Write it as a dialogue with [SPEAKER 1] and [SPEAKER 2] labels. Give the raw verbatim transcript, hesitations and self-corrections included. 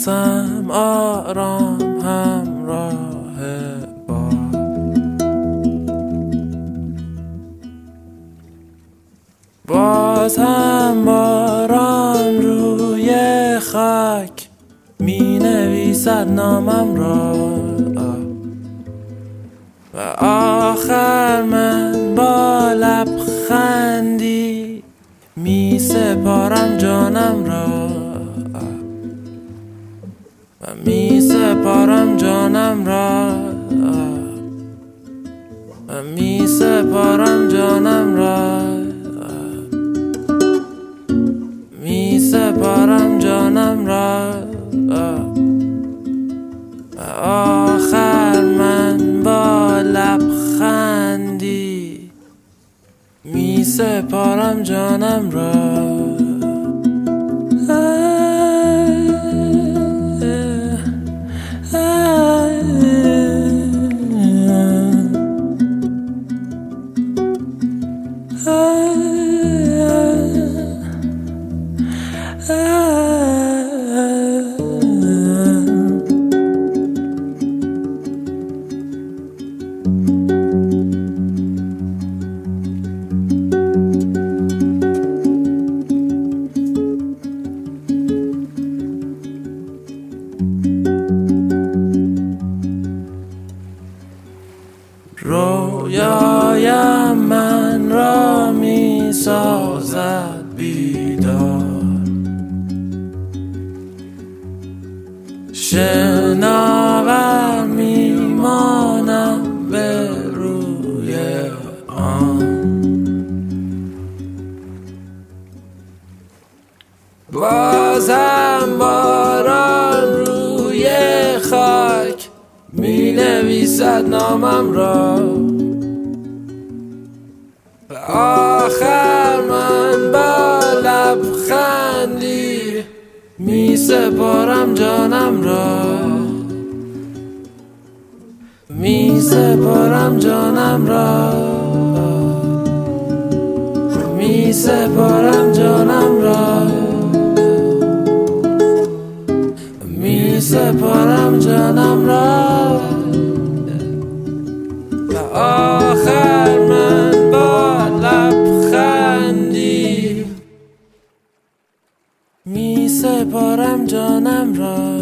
[SPEAKER 1] بازم آرام همراه باد. باز هم باران روی خاک می نویسد نامم را و آخر من با لبخندی می سپارم جانم را و می سپارم جانم را و می سپارم جانم را می سپارم جانم را و آخر من با لبخندی می سپارم جانم را. رویایم من را می سازد بیدار، شناور می مانم به روی آن. بازم باران روی خاک می نویسد نامم را و آخر من با لبخندی می سپارم جانم را می سپارم جانم را می سپارم جانم را می سپارم جانم را و آخر من با لبخندی می سپارم جانم را.